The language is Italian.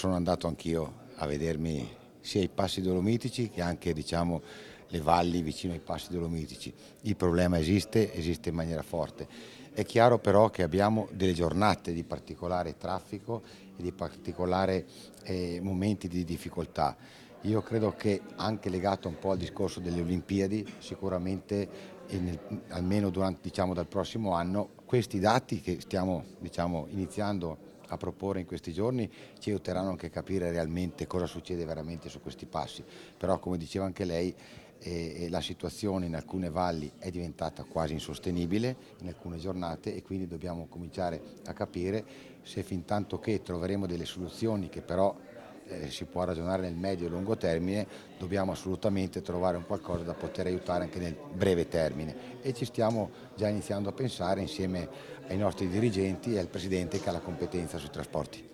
sono andato anch'io a vedermi sia i passi dolomitici che anche le valli vicino ai passi dolomitici. Il problema esiste in maniera forte. È chiaro però che abbiamo delle giornate di particolare traffico e di particolare momenti di difficoltà. Io credo che anche legato un po' al discorso delle Olimpiadi, sicuramente almeno durante, dal prossimo anno, questi dati che stiamo iniziando a proporre in questi giorni ci aiuteranno anche a capire realmente cosa succede veramente su questi passi. Però come diceva anche lei, la situazione in alcune valli è diventata quasi insostenibile in alcune giornate e quindi dobbiamo cominciare a capire se fin tanto che troveremo delle soluzioni che però si può ragionare nel medio e lungo termine, dobbiamo assolutamente trovare un qualcosa da poter aiutare anche nel breve termine e ci stiamo già iniziando a pensare insieme ai nostri dirigenti e al Presidente che ha la competenza sui trasporti.